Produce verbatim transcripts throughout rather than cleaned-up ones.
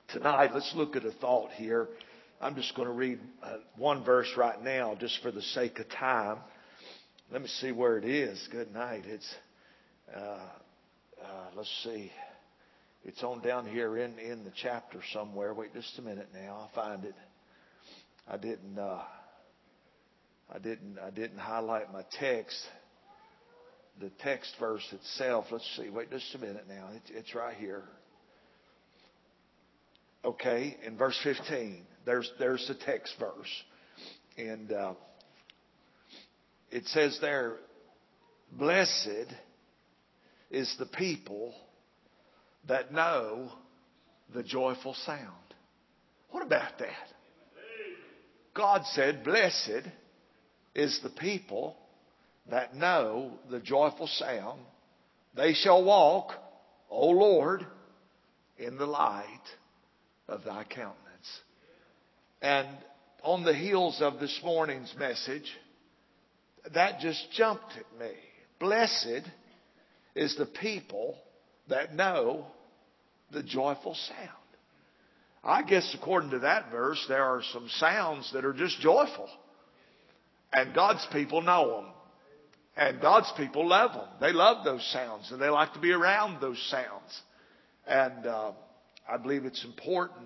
Tonight, let's look at a thought here. I'm just going to read uh, one verse right now just for the sake of time. Let me see where it is. Good night. It's, uh, uh, let's see. It's on down here in, in the chapter somewhere. Wait just a minute now. I'll find it. I didn't, uh, I didn't, I didn't highlight my text. The text verse itself. Let's see. Wait just a minute now. It's, it's right here. Okay, in verse fifteen, there's there's the text verse. And uh, it says there, blessed is the people that know the joyful sound. What about that? God said, blessed is the people that know the joyful sound. They shall walk, O Lord, in the light of thy countenance. And on the heels of this morning's message, that just jumped at me. Blessed is the people that know the joyful sound. I guess according to that verse, there are some sounds that are just joyful. And God's people know them. And God's people love them. They love those sounds and they like to be around those sounds. And uh, I believe it's important,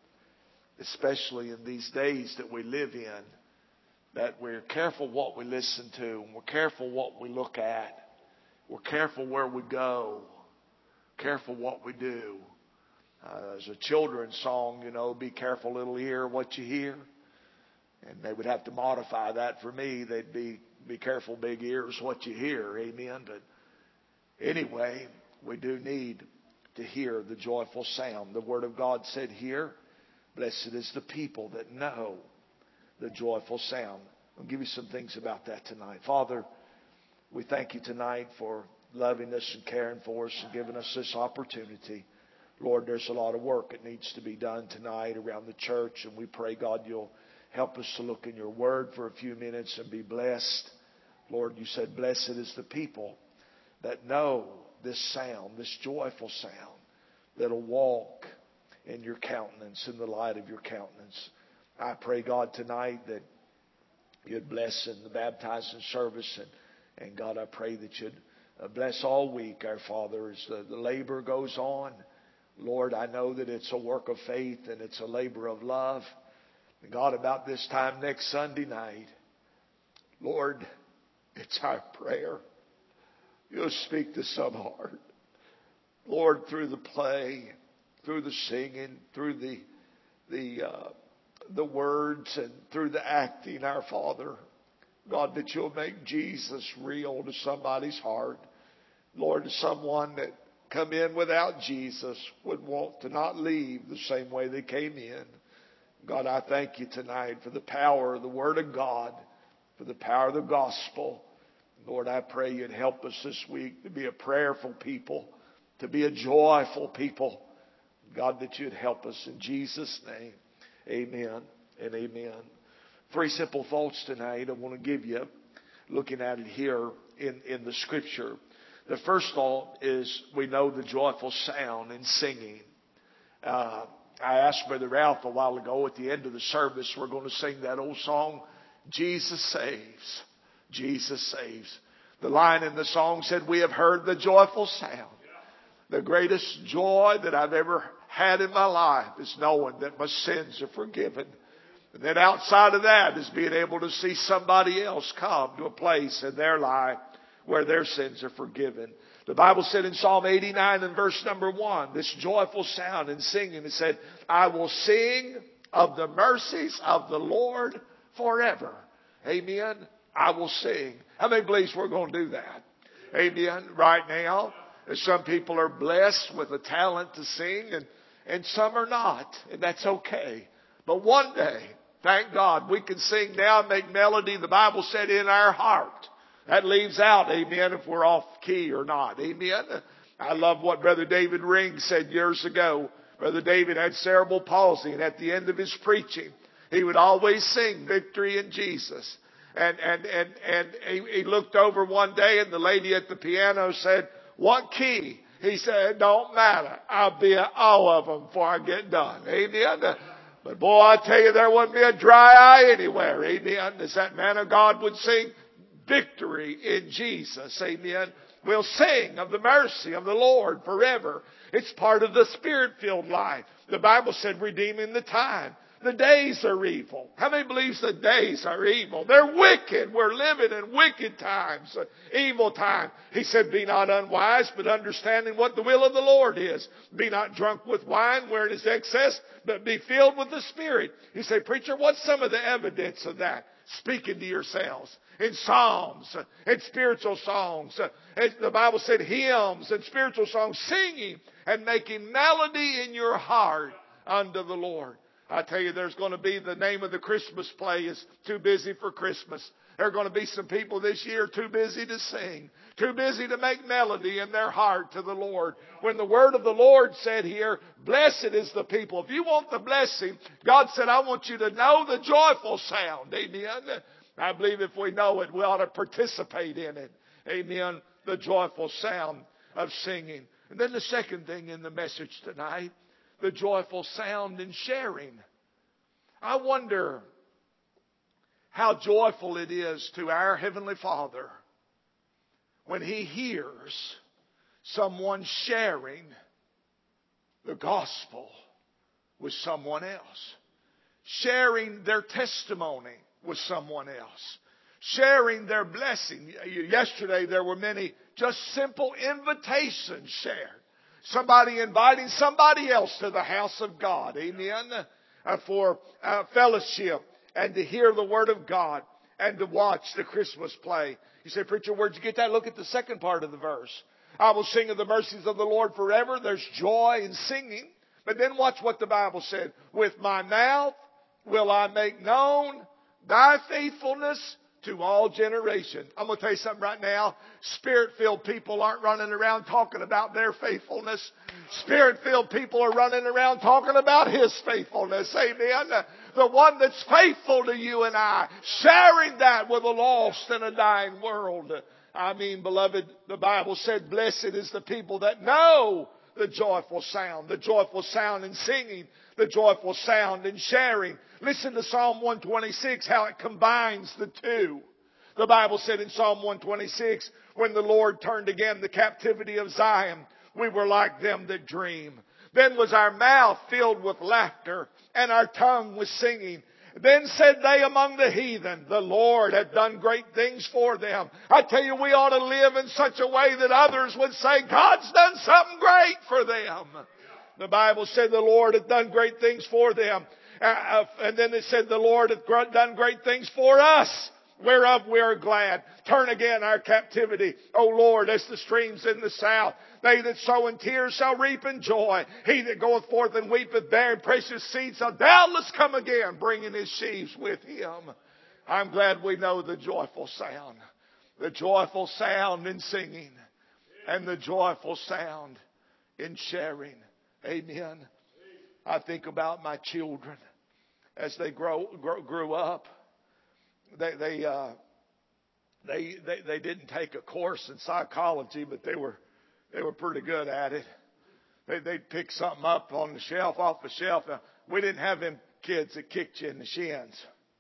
especially in these days that we live in, that we're careful what we listen to, and we're careful what we look at. We're careful where we go, careful what we do. Uh, there's a children's song, you know, be careful little ear what you hear. And they would have to modify that for me. They'd be, be careful big ears what you hear. Amen. But anyway, we do need to hear the joyful sound. The Word of God said here, blessed is the people that know the joyful sound. I'll give you some things about that tonight. Father, we thank you tonight for loving us and caring for us and giving us this opportunity. Lord, there's a lot of work that needs to be done tonight around the church, and we pray, God, you'll help us to look in your Word for a few minutes and be blessed. Lord, you said, blessed is the people that know this sound, this joyful sound, that'll walk in your countenance, in the light of your countenance. I pray, God, tonight that you'd bless in the baptizing service. And, and God, I pray that you'd bless all week, our Father, as the, the labor goes on. Lord, I know that it's a work of faith and it's a labor of love. And God, about this time next Sunday night, Lord, it's our prayer. You'll speak to some heart. Lord, through the play, through the singing, through the the uh, the words, and through the acting, our Father, God, that you'll make Jesus real to somebody's heart. Lord, to someone that come in without Jesus would want to not leave the same way they came in. God, I thank you tonight for the power of the Word of God, for the power of the gospel. Lord, I pray you'd help us this week to be a prayerful people, to be a joyful people. God, that you'd help us in Jesus' name. Amen and amen. Three simple thoughts tonight I want to give you, looking at it here in, in the Scripture. The first thought is we know the joyful sound in singing. Uh, I asked Brother Ralph a while ago at the end of the service, we're going to sing that old song, Jesus Saves. Jesus saves. The line in the song said, we have heard the joyful sound. The greatest joy that I've ever had in my life is knowing that my sins are forgiven. And then outside of that is being able to see somebody else come to a place in their life where their sins are forgiven. The Bible said in Psalm eighty-nine and verse number one, this joyful sound in singing, it said, I will sing of the mercies of the Lord forever. Amen. I will sing. How many believes we're going to do that? Amen. Right now, some people are blessed with a talent to sing, and, and some are not. And that's okay. But one day, thank God, we can sing now and make melody, the Bible said, in our heart. That leaves out, amen, if we're off key or not. Amen. I love what Brother David Ring said years ago. Brother David had cerebral palsy, and at the end of his preaching, he would always sing Victory in Jesus. And, and, and, and he, he looked over one day, and the lady at the piano said, what key He said, it don't matter. I'll be at all of them before I get done. Amen. But boy, I tell you, there wouldn't be a dry eye anywhere. Amen. As that man of God would sing, victory in Jesus. Amen. We'll sing of the mercy of the Lord forever. It's part of the Spirit-filled life. The Bible said, redeeming the time. The days are evil. How many believes the days are evil? They're wicked. We're living in wicked times, evil time. He said, be not unwise, but understanding what the will of the Lord is. Be not drunk with wine wherein is excess, but be filled with the Spirit. You say, preacher, what's some of the evidence of that? Speaking to yourselves in psalms and spiritual songs. The Bible said hymns and spiritual songs, singing and making melody in your heart unto the Lord. I tell you, there's going to be, the name of the Christmas play is Too Busy for Christmas. There are going to be some people this year too busy to sing, too busy to make melody in their heart to the Lord. When the word of the Lord said here, blessed is the people. If you want the blessing, God said, I want you to know the joyful sound. Amen. I believe if we know it, we ought to participate in it. Amen. The joyful sound of singing. And then the second thing in the message tonight, the joyful sound in sharing. I wonder how joyful it is to our Heavenly Father when He hears someone sharing the gospel with someone else. Sharing their testimony with someone else. Sharing their blessing. Yesterday there were many just simple invitations shared. Somebody inviting somebody else to the house of God. Amen. Uh, for uh, fellowship and to hear the Word of God and to watch the Christmas play. You say, preacher, where'd you get that? Look at the second part of the verse. I will sing of the mercies of the Lord forever. There's joy in singing. But then watch what the Bible said. With my mouth will I make known thy faithfulness to all generations. I'm going to tell you something right now. Spirit-filled people aren't running around talking about their faithfulness. Spirit-filled people are running around talking about His faithfulness. Amen. The one that's faithful to you and I. Sharing that with a lost and a dying world. I mean, beloved, the Bible said, blessed is the people that know the joyful sound. The joyful sound in singing. The joyful sound in sharing. Listen to Psalm one twenty-six, how it combines the two. The Bible said in Psalm one twenty-six, when the Lord turned again the captivity of Zion, we were like them that dream. Then was our mouth filled with laughter, and our tongue was singing. Then said they among the heathen, the Lord hath done great things for them. I tell you, we ought to live in such a way that others would say, God's done something great for them. The Bible said the Lord hath done great things for them. Uh, and then it said the Lord hath done great things for us, whereof we are glad. Turn again our captivity, O Lord, as the streams in the south. They that sow in tears shall reap in joy. He that goeth forth and weepeth bearing precious seed shall doubtless come again, bringing his sheaves with him. I'm glad we know the joyful sound. The joyful sound in singing. And the joyful sound in sharing. Amen. I think about my children as they grow, grow grew up. They they, uh, they they they didn't take a course in psychology, but they were they were pretty good at it. They they'd pick something up on the shelf, off the shelf. Now, we didn't have them kids that kicked you in the shins.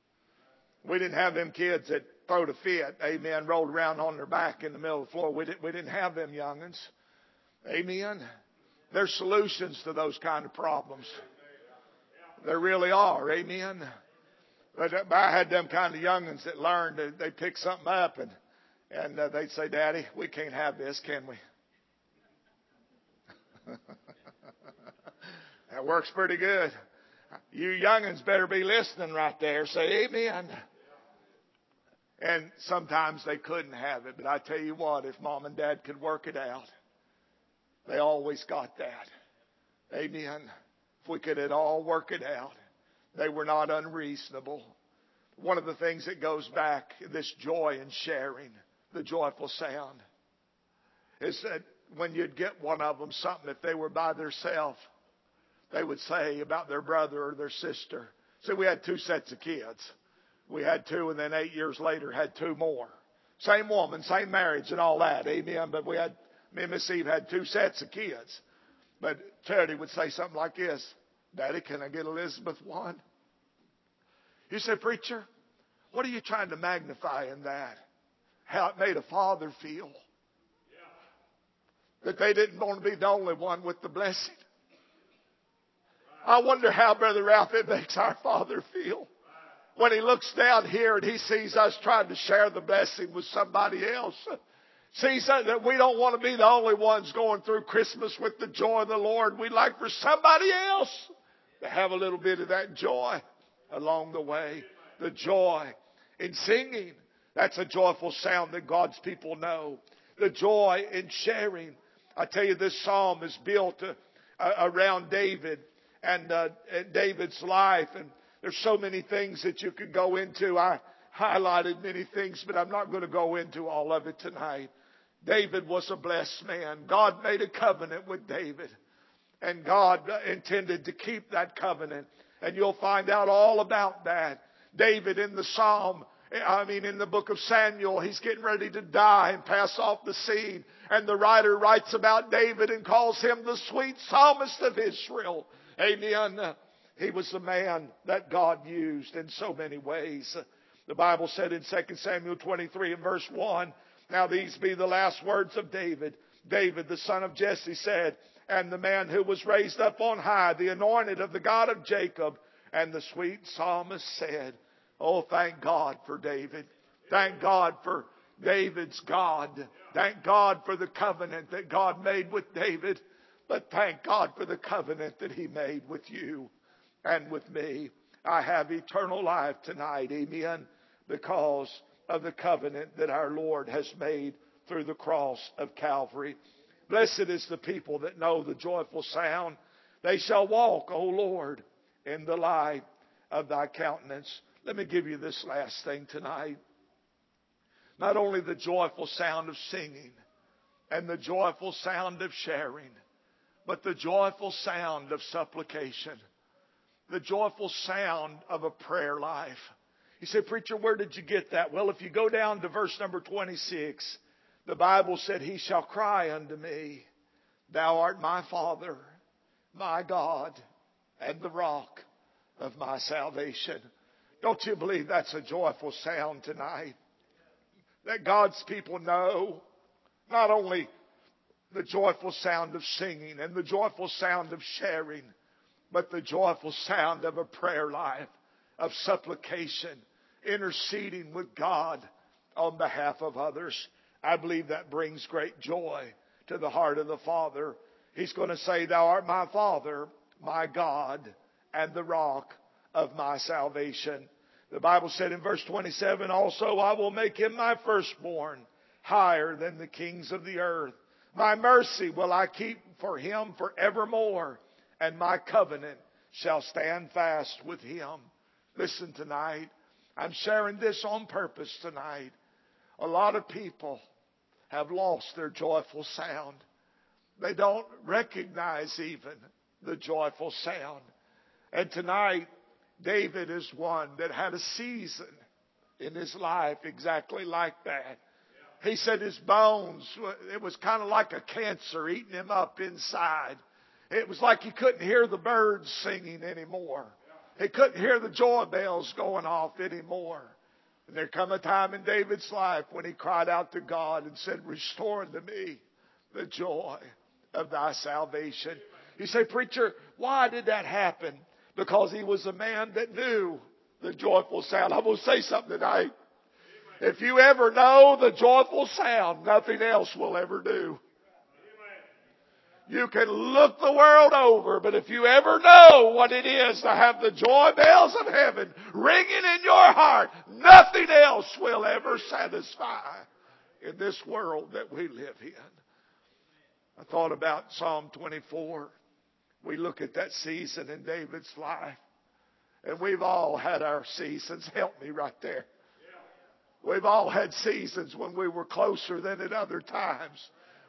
We didn't have them kids that throwed a fit. Amen. Rolled around on their back in the middle of the floor. We didn't we didn't have them young'uns. Amen. There's solutions to those kind of problems. There really are. Amen. But I had them kind of young'uns that learned that they pick something up and and uh, they'd say, Daddy, we can't have this, can we? That works pretty good. You young'uns better be listening right there. Say amen. And sometimes they couldn't have it. But I tell you what, if Mom and Dad could work it out, they always got that. Amen. If we could at all work it out. They were not unreasonable. One of the things that goes back, this joy in sharing, the joyful sound, is that when you'd get one of them something, if they were by themselves, they would say about their brother or their sister. See, we had two sets of kids. We had two, and then eight years later had two more. Same woman, same marriage and all that. Amen. But we had Me and Miss Eve had two sets of kids. But Charity would say something like this: Daddy, can I get Elizabeth one? You say, preacher, what are you trying to magnify in that? How it made a father feel. That they didn't want to be the only one with the blessing. I wonder how, Brother Ralph, it makes our Father feel when He looks down here and He sees us trying to share the blessing with somebody else. Sees that we don't want to be the only ones going through Christmas with the joy of the Lord. We'd like for somebody else to have a little bit of that joy along the way. The joy in singing. That's a joyful sound that God's people know. The joy in sharing. I tell you, this psalm is built uh, uh, around David and, uh, and David's life. And there's so many things that you could go into. I highlighted many things, but I'm not going to go into all of it tonight. David was a blessed man. God made a covenant with David. And God intended to keep that covenant. And you'll find out all about that. David in the psalm, I mean in the book of Samuel, he's getting ready to die and pass off the scene. And the writer writes about David and calls him the sweet psalmist of Israel. Amen. He was the man that God used in so many ways. The Bible said in Second Samuel twenty-three and verse one, now these be the last words of David. David, the son of Jesse, said, and the man who was raised up on high, the anointed of the God of Jacob. And the sweet psalmist said, oh, thank God for David. Thank God for David's God. Thank God for the covenant that God made with David. But thank God for the covenant that He made with you and with me. I have eternal life tonight, amen, because of the covenant that our Lord has made through the cross of Calvary. Blessed is the people that know the joyful sound. They shall walk, O Lord, in the light of Thy countenance. Let me give you this last thing tonight. Not only the joyful sound of singing and the joyful sound of sharing, but the joyful sound of supplication. The joyful sound of a prayer life. You say, preacher, where did you get that? Well, if you go down to verse number twenty-six, the Bible said, He shall cry unto me, Thou art my Father, my God, and the rock of my salvation. Don't you believe that's a joyful sound tonight? That God's people know not only the joyful sound of singing and the joyful sound of sharing, but the joyful sound of a prayer life, of supplication, interceding with God on behalf of others. I believe that brings great joy to the heart of the Father. He's going to say, Thou art my Father, my God, and the rock of my salvation. The Bible said in verse twenty-seven, also I will make him my firstborn, higher than the kings of the earth. My mercy will I keep for him forevermore, and my covenant shall stand fast with him. Listen tonight, I'm sharing this on purpose tonight. A lot of people have lost their joyful sound. They don't recognize even the joyful sound. And tonight, David is one that had a season in his life exactly like that. He said his bones, it was kind of like a cancer eating him up inside. It was like he couldn't hear the birds singing anymore. He couldn't hear the joy bells going off anymore. And there come a time in David's life when he cried out to God and said, restore unto me the joy of thy salvation. You say, preacher, why did that happen? Because he was a man that knew the joyful sound. I'm going to say something tonight. If you ever know the joyful sound, nothing else will ever do. You can look the world over, but if you ever know what it is to have the joy bells of heaven ringing in your heart, nothing else will ever satisfy in this world that we live in. I thought about Psalm twenty-four. We look at that season in David's life, and we've all had our seasons. Help me right there. We've all had seasons when we were closer than at other times.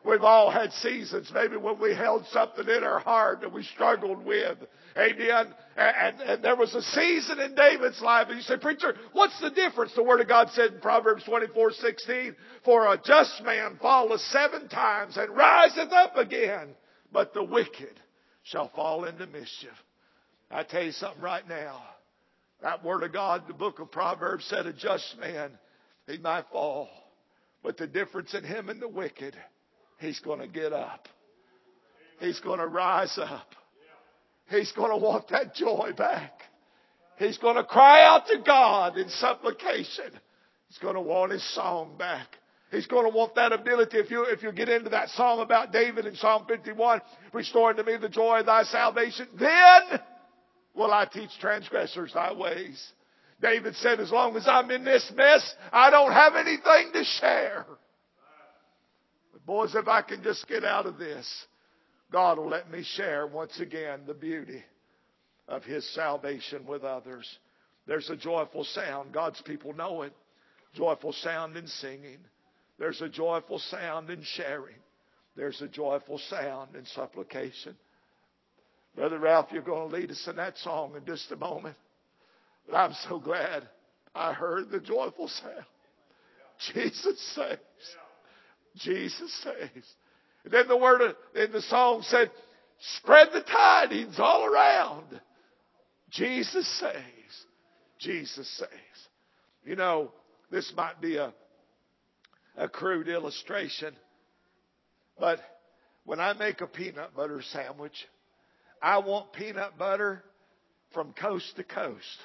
We've all had seasons maybe when we held something in our heart that we struggled with. Amen. And, and, and there was a season in David's life. And you say, preacher, what's the difference? The Word of God said in Proverbs twenty-four sixteen, for a just man falleth seven times and riseth up again, but the wicked shall fall into mischief. I tell you something right now. That Word of God, the book of Proverbs said a just man, he might fall. But the difference in him and the wicked, he's going to get up. He's going to rise up. He's going to want that joy back. He's going to cry out to God in supplication. He's going to want his song back. He's going to want that ability. If you, if you get into that song about David in Psalm fifty-one, restore unto me the joy of thy salvation, then will I teach transgressors thy ways. David said, as long as I'm in this mess, I don't have anything to share. But boys, if I can just get out of this, God will let me share once again the beauty of His salvation with others. There's a joyful sound. God's people know it. Joyful sound in singing. There's a joyful sound in sharing. There's a joyful sound in supplication. Brother Ralph, you're going to lead us in that song in just a moment. But I'm so glad I heard the joyful sound. Jesus saves. Jesus saves. And then the word in the song said, spread the tidings all around. Jesus saves. Jesus saves. You know, this might be a, a crude illustration, but when I make a peanut butter sandwich, I want peanut butter from coast to coast.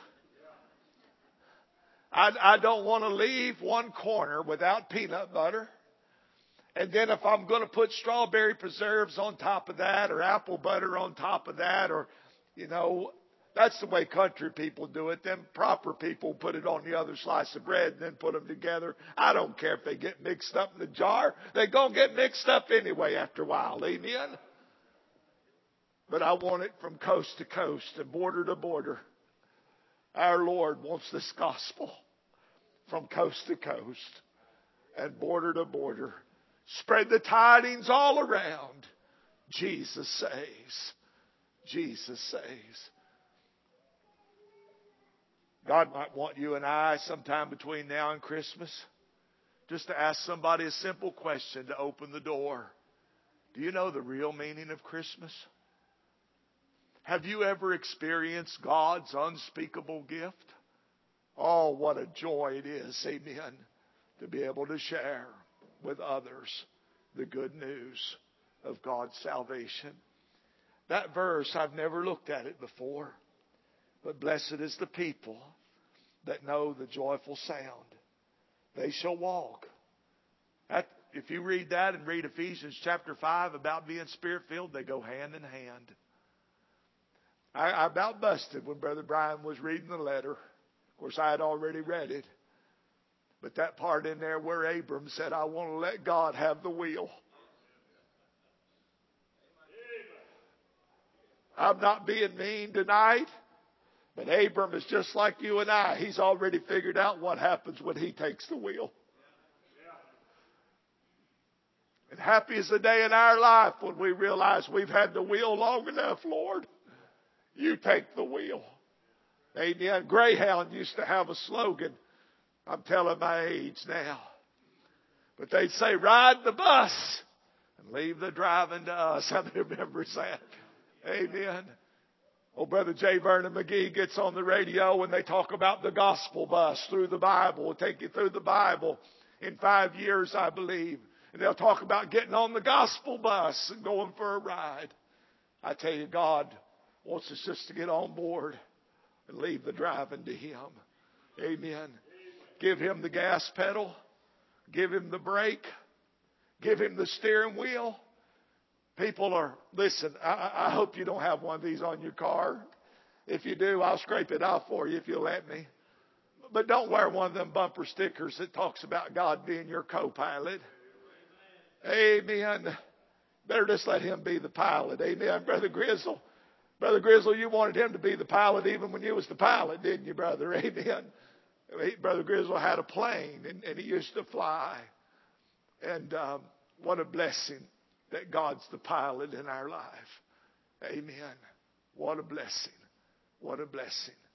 I, I don't want to leave one corner without peanut butter. And then if I'm going to put strawberry preserves on top of that, or apple butter on top of that, or, you know, that's the way country people do it. Them proper people put it on the other slice of bread and then put them together. I don't care if they get mixed up in the jar. They're going to get mixed up anyway after a while. Amen? But I want it from coast to coast and border to border. Our Lord wants this gospel from coast to coast and border to border. Spread the tidings all around. Jesus saves. Jesus saves. God might want you and I sometime between now and Christmas just to ask somebody a simple question to open the door. Do you know the real meaning of Christmas? Have you ever experienced God's unspeakable gift? Oh, what a joy it is, amen, to be able to share with others the good news of God's salvation. That verse, I've never looked at it before. But blessed is the people that know the joyful sound. They shall walk. That, if you read that and read Ephesians chapter five about being Spirit-filled, they go hand in hand. I, I about busted when Brother Brian was reading the letter. Of course, I had already read it. But that part in there where Abram said, I want to let God have the wheel. I'm not being mean tonight. But Abram is just like you and I. He's already figured out what happens when he takes the wheel. And happy is the day in our life when we realize we've had the wheel long enough, Lord. You take the wheel. Amen. Greyhound used to have a slogan. I'm telling my age now. But they'd say, ride the bus and leave the driving to us. How many remembers that? Amen. Oh, Brother J. Vernon McGee gets on the radio and they talk about the gospel bus through the Bible. We'll take you through the Bible in five years, I believe. And they'll talk about getting on the gospel bus and going for a ride. I tell you, God wants us just to get on board and leave the driving to Him. Amen. Give Him the gas pedal. Give Him the brake. Give Him the steering wheel. People are, listen, I, I hope you don't have one of these on your car. If you do, I'll scrape it off for you if you'll let me. But don't wear one of them bumper stickers that talks about God being your co-pilot. Amen. Better just let Him be the pilot. Amen. Brother Grizzle. Brother Grizzle, you wanted Him to be the pilot even when you was the pilot, didn't you, brother? Amen. Brother Grizzle had a plane and, and he used to fly. And um, What a blessing that God's the pilot in our life. Amen. What a blessing. What a blessing.